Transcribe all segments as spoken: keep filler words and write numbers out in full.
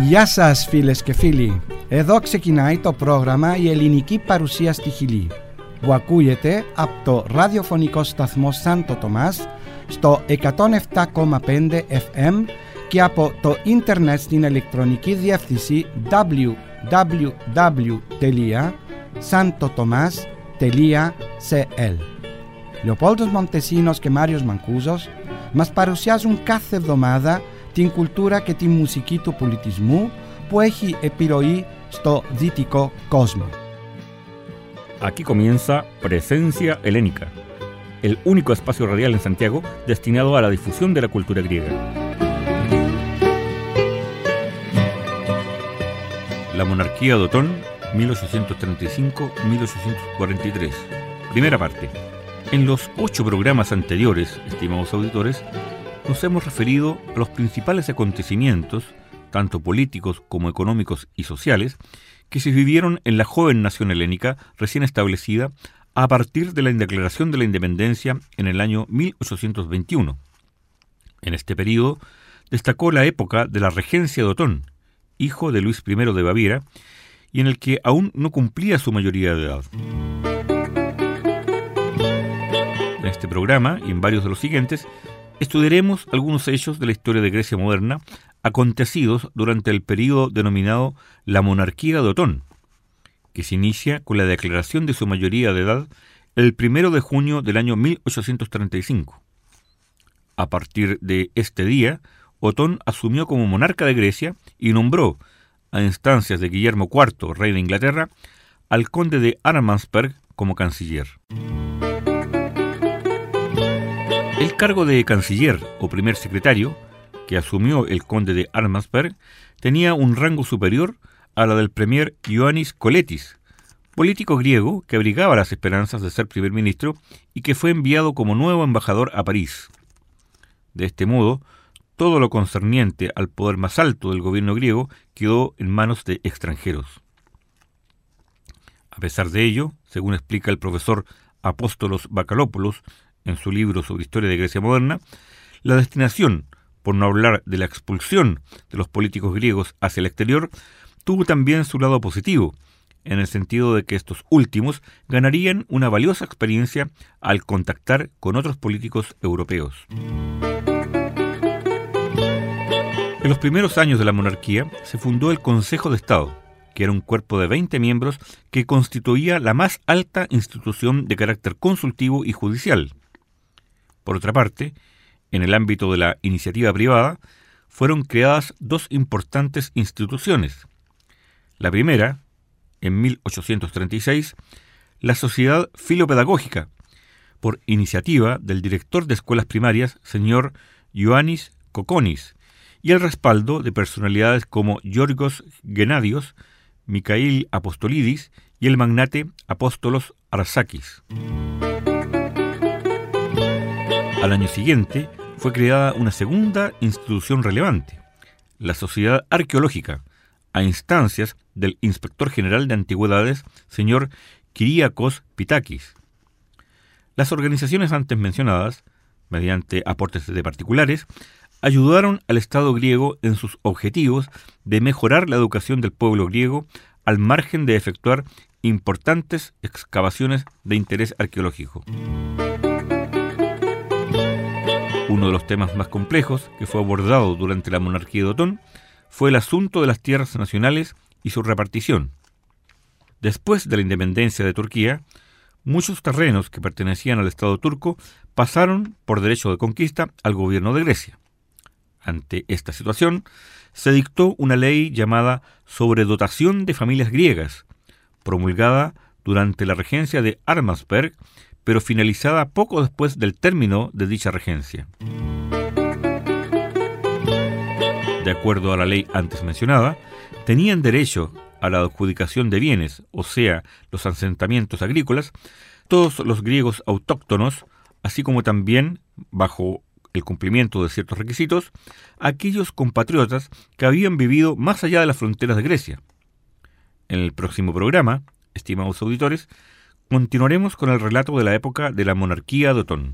Γεια σας φίλες και φίλοι. Εδώ ξεκινάει το πρόγραμμα «Η ελληνική παρουσία στη Χιλή» που ακούγεται από το ραδιοφωνικό σταθμό Σάντο Τομάς στο εκατόν επτά κόμμα πέντε εφ εμ και από το ίντερνετ στην ηλεκτρονική διεύθυνση double-u double-u double-u τελεία santo tomas τελεία c l. Λεοπόλδος Μοντεσίνος και Μάριος Μανκούζος μας παρουσιάζουν κάθε εβδομάδα την κουλτούρα και τη μουσική του πολιτισμού που έχει επιρροή στο δυτικό κόσμο. Aquí comienza Presencia Helénica, el único espacio radial en Santiago destinado a la difusión de la cultura griega. La monarquía de Otón, mil ochocientos treinta y cinco a mil ochocientos cuarenta y tres. Primera parte. En los ocho programas anteriores, estimados auditores, nos hemos referido a los principales acontecimientos, tanto políticos como económicos y sociales, que se vivieron en la joven nación helénica recién establecida a partir de la declaración de la independencia en el año mil ochocientos veintiuno. En este período destacó la época de la regencia de Otón, hijo de Luis primero de Baviera, y en el que aún no cumplía su mayoría de edad. En este programa y en varios de los siguientes estudiaremos algunos hechos de la historia de Grecia moderna acontecidos durante el período denominado la monarquía de Otón, que se inicia con la declaración de su mayoría de edad el primero de junio del año mil ochocientos treinta y cinco. A partir de este día, Otón asumió como monarca de Grecia y nombró, a instancias de Guillermo cuarto, rey de Inglaterra, al conde de Armansperg como canciller. El cargo de canciller o primer secretario, que asumió el conde de Armansperg, tenía un rango superior a la del premier Ioannis Koletis, político griego que abrigaba las esperanzas de ser primer ministro y que fue enviado como nuevo embajador a París. De este modo, todo lo concerniente al poder más alto del gobierno griego quedó en manos de extranjeros. A pesar de ello, según explica el profesor Apóstolos Bakalopoulos en su libro sobre historia de Grecia moderna, la destinación, por no hablar de la expulsión de los políticos griegos hacia el exterior, tuvo también su lado positivo, en el sentido de que estos últimos ganarían una valiosa experiencia al contactar con otros políticos europeos. En los primeros años de la monarquía se fundó el Consejo de Estado, que era un cuerpo de veinte miembros que constituía la más alta institución de carácter consultivo y judicial. Por otra parte, en el ámbito de la iniciativa privada, fueron creadas dos importantes instituciones. La primera, en mil ochocientos treinta y seis, la Sociedad Filopedagógica, por iniciativa del director de escuelas primarias, señor Ioannis Kokonis, y el respaldo de personalidades como Giorgos Gennadios, Mikhail Apostolidis y el magnate Apóstolos Arsakis. Al año siguiente fue creada una segunda institución relevante, la Sociedad Arqueológica, a instancias del Inspector General de Antigüedades, señor Kyriakos Pitakis. Las organizaciones antes mencionadas, mediante aportes de particulares, ayudaron al Estado griego en sus objetivos de mejorar la educación del pueblo griego al margen de efectuar importantes excavaciones de interés arqueológico. Uno de los temas más complejos que fue abordado durante la monarquía de Otón fue el asunto de las tierras nacionales y su repartición. Después de la independencia de Turquía, muchos terrenos que pertenecían al Estado turco pasaron por derecho de conquista al gobierno de Grecia. Ante esta situación, se dictó una ley llamada Sobredotación de Familias Griegas, promulgada durante la regencia de Armansperg, pero finalizada poco después del término de dicha regencia. De acuerdo a la ley antes mencionada, tenían derecho a la adjudicación de bienes, o sea, los asentamientos agrícolas, todos los griegos autóctonos, así como también, bajo el cumplimiento de ciertos requisitos, aquellos compatriotas que habían vivido más allá de las fronteras de Grecia. En el próximo programa, estimados auditores, continuaremos con el relato de la época de la monarquía de Otón.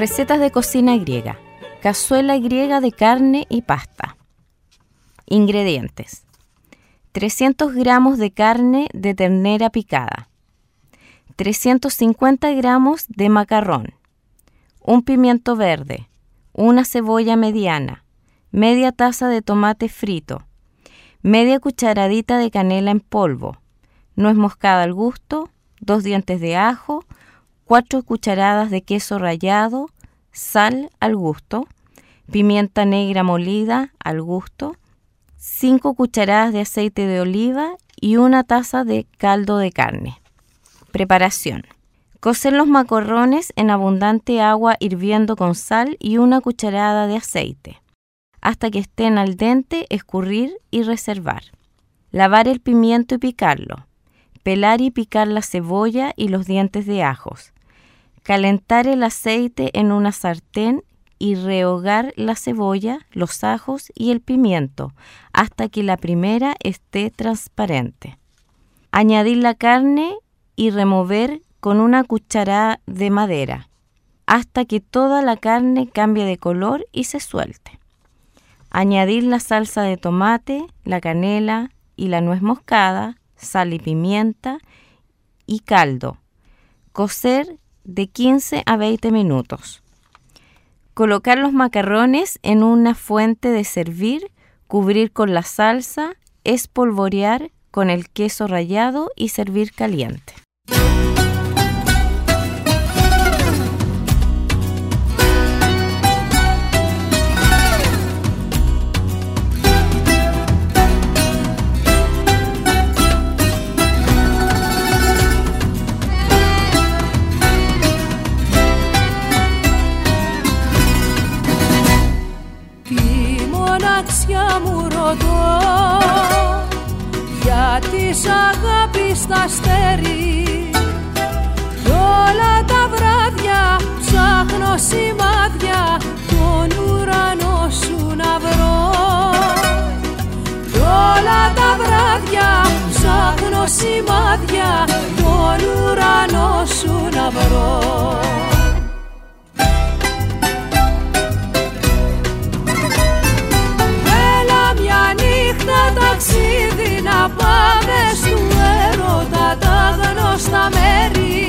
Recetas de cocina griega. Cazuela griega de carne y pasta. Ingredientes: trescientos gramos de carne de ternera picada, trescientos cincuenta gramos de macarrón, un pimiento verde, una cebolla mediana, media taza de tomate frito, media cucharadita de canela en polvo, nuez moscada al gusto, dos dientes de ajo, cuatro cucharadas de queso rallado, sal al gusto, pimienta negra molida al gusto, cinco cucharadas de aceite de oliva y una taza de caldo de carne. Preparación: cocer los macarrones en abundante agua hirviendo con sal y una cucharada de aceite. Hasta que estén al dente, escurrir y reservar. Lavar el pimiento y picarlo. Pelar y picar la cebolla y los dientes de ajos. Calentar el aceite en una sartén y rehogar la cebolla, los ajos y el pimiento hasta que la primera esté transparente. Añadir la carne y remover con una cucharada de madera hasta que toda la carne cambie de color y se suelte. Añadir la salsa de tomate, la canela y la nuez moscada, sal y pimienta y caldo. Cocer de quince a veinte minutos. Colocar los macarrones en una fuente de servir, cubrir con la salsa, espolvorear con el queso rallado y servir caliente. Της αγάπης τα αστέρι κι όλα τα βράδια ψάχνω σημάδια τον ουρανό σου να βρω. Κι όλα τα βράδια ψάχνω σημάδια τον ουρανό σου να βρω. Ταξίδι να πάμε στου έρωτα τα γνωστά μέρη.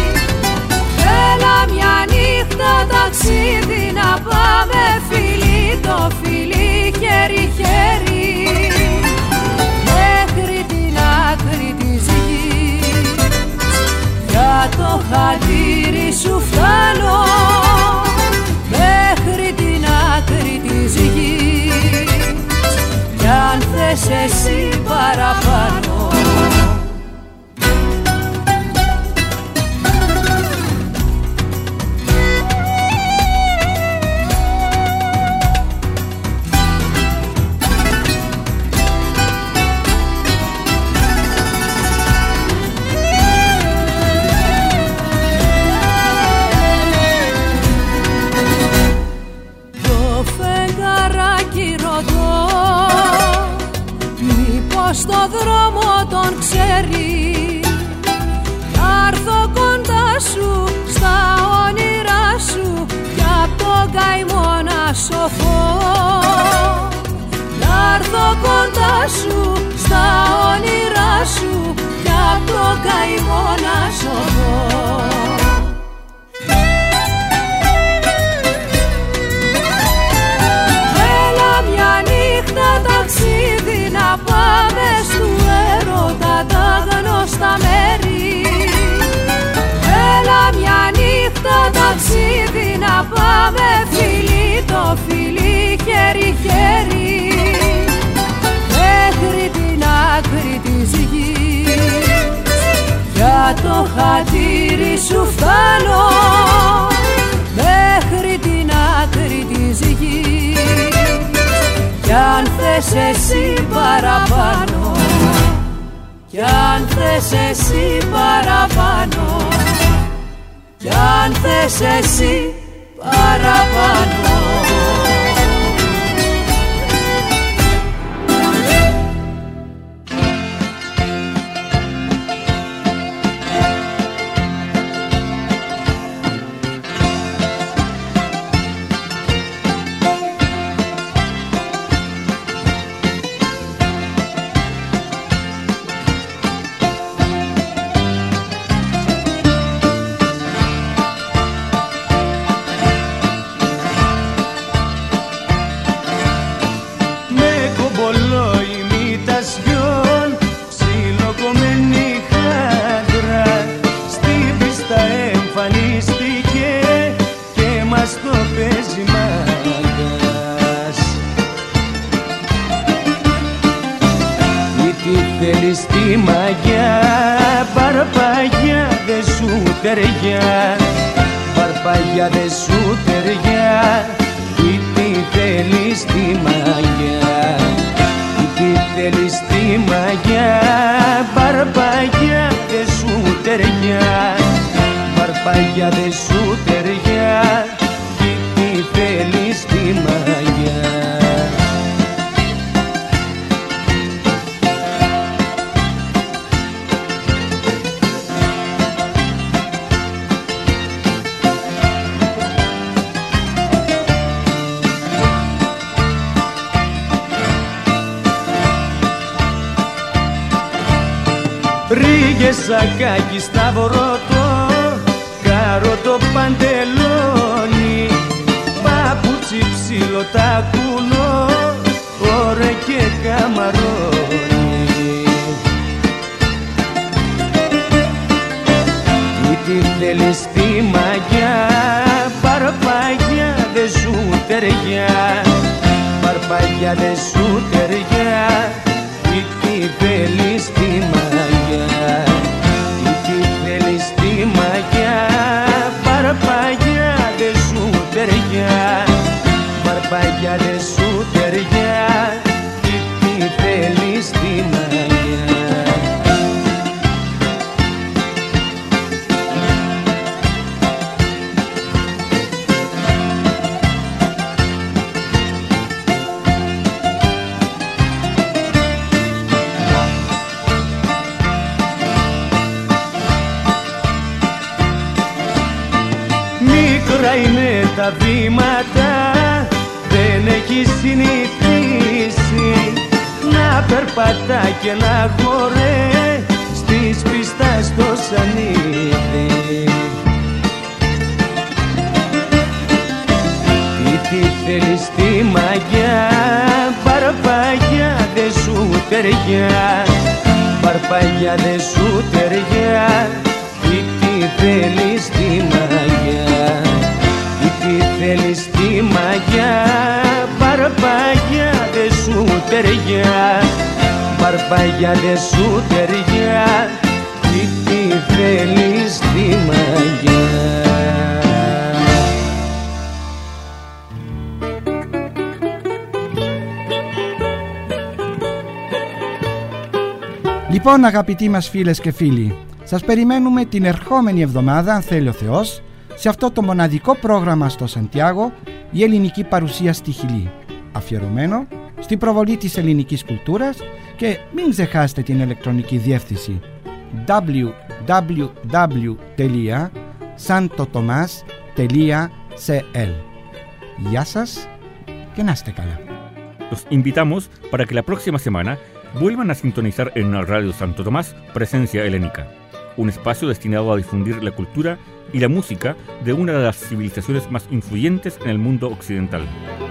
Έλα μια νύχτα ταξίδι να πάμε φιλί το φιλί χέρι χέρι μέχρι την άκρη της γης. Για το χατήρι σου φτάνω μέχρι την άκρη της γης. Κι αν θες εσύ παραπάνω το φεγγαράκι ρωτώ στο δρόμο τον ξέρει. Θα έρθω κοντά σου στα όνειρά σου κι απ' τον καημό να σωθώ. Θα έρθω κοντά σου στα όνειρά σου κι απ' τον καημό να σωθώ. Ταξίδι να πάμε στου έρωτα τα γνωστά μέρη. Έλα μια νύχτα ταξίδι να πάμε φιλί το φιλί χέρι χέρι μέχρι την άκρη της γης. Για το χατήρι σου φτάνω μέχρι την άκρη της γης. Κι αν θες εσύ παραπάνω, κι αν θες εσύ παραπάνω, κι αν θες εσύ παραπάνω. θέλεις τη μαγιά, Παρπαγιά δε σου ταιριά, Παρπαγιά δε σου ταιριά. Ή τι θέλεις τη μαγιά, ή τι θέλεις τη μαγιά, Παρπαγιά δε σου ταιριά, Παρπαγιά δε σου ταιριά. Ή τι θέλεις τη μαγιά. Ρίγες σακάκι σταυρώτο, καρότο παντελόνι, παπούτσι ψηλό τακούνο, ωρε και καμαρόνι. Τι τι θέλεις τη μαγιά, Παρπαγιά δε σου ταιριά, Παρπαγιά δε σου ταιριά. Τι τι θέλεις τη μαγιά, τι τι θέλεις τη μαγιά, Παρπαγιά δε σου ταιριά, Παρπαγιά δε σου ταιριά. Τι τι θέλεις τη μαγιά. Μικρά είναι τα βήματα, δεν έχει συνηθίσει να περπατά και να χωρέ στις πίστας στο σανίδι. Τι τι θέλεις τη μαγιά, Παρπαγιά δε σου ταιριά, Παρπαγιά δε σου ταιριά. Τι τι θέλεις τη μαγιά, τι τι θέλεις τη μαγιά, Παρπαγιά δε σου ταιριά, Παρπαγιά δε σου ταιριά. Τι τι θέλεις τη μαγιά. Λοιπόν, αγαπητοί μας φίλες και φίλοι, σας περιμένουμε την ερχόμενη εβδομάδα, αν θέλει ο Θεός, σε αυτό το μοναδικό πρόγραμμα στο Σαντιάγο, η ελληνική παρουσία στη Χιλή, αφιερωμένο στην προβολή της ελληνικής κουλτούρας. Και μην ξεχάσετε την ηλεκτρονική διεύθυνση double-u double-u double-u τελεία santo tomas τελεία c l. Γεια σας και να είστε καλά. Los invitamos para que la próxima semana vuelvan a sintonizar en Radio Santo Tomás Presencia Helénica, un espacio destinado a difundir la cultura y la música de una de las civilizaciones más influyentes en el mundo occidental.